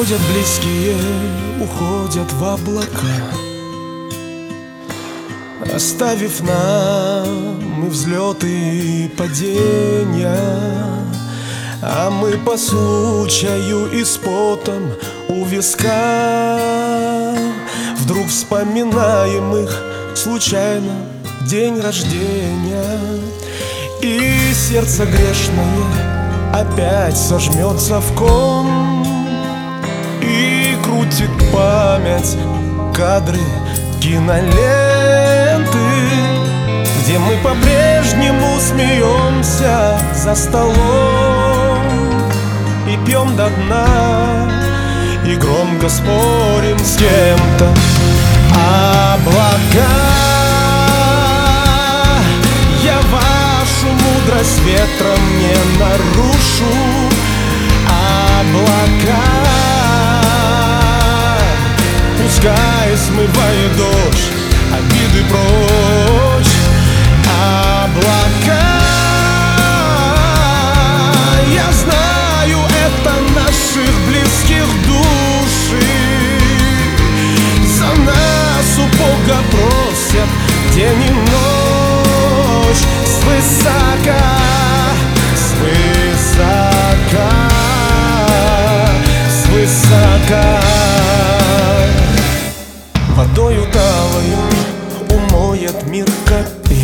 Уходят близкие, уходят в облака, оставив нам и взлеты, и падения. А мы по случаю и с потом у виска вдруг вспоминаем их случайно день рождения. И сердце грешное опять сожмется в ком, и крутит память кадры киноленты, где мы по-прежнему смеемся за столом и пьем до дна, и громко спорим с кем-то. Облака, я вашу мудрость ветром не нарушу. Облака, пускай смывает дождь обиды прочь. Облака, я знаю, это наших близких души. За нас у Бога просят день и ночь. Свысока, свысока, свысока. Водою талою умоет мир капель,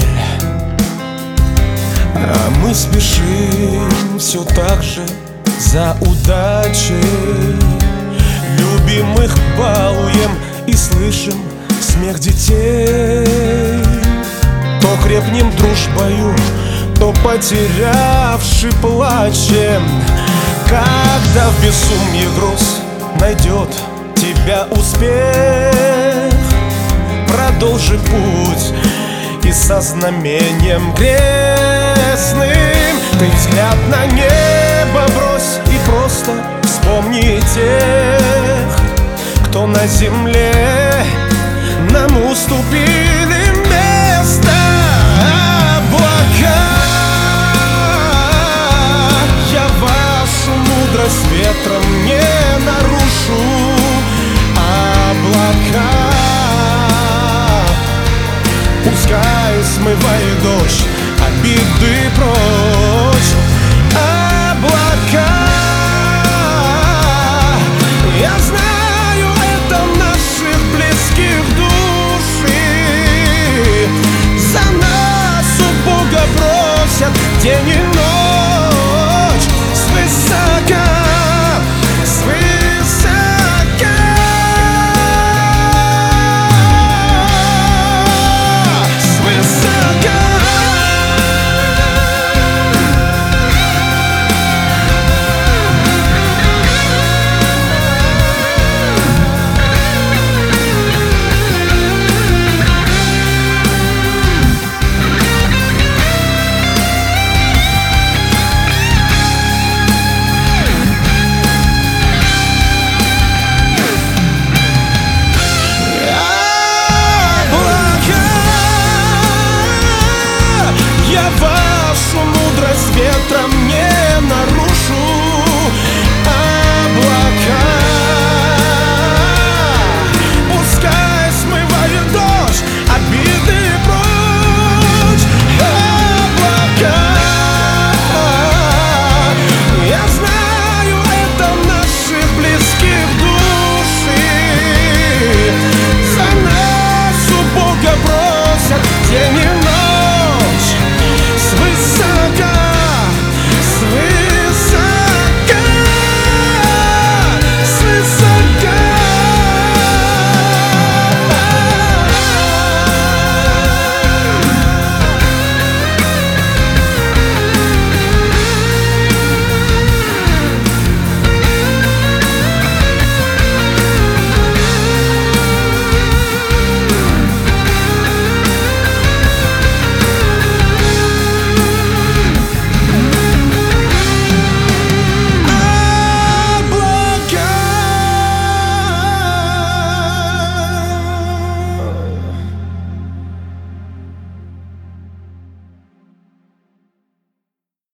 а мы спешим все так же за удачей. Любимых балуем и слышим смех детей. То крепнем дружбою, то потерявши плачем. Когда в безумье груз найдет тебя успех, продолжи путь и со знамением крестным ты взгляд на небо брось и просто вспомни тех, кто на земле нам уступили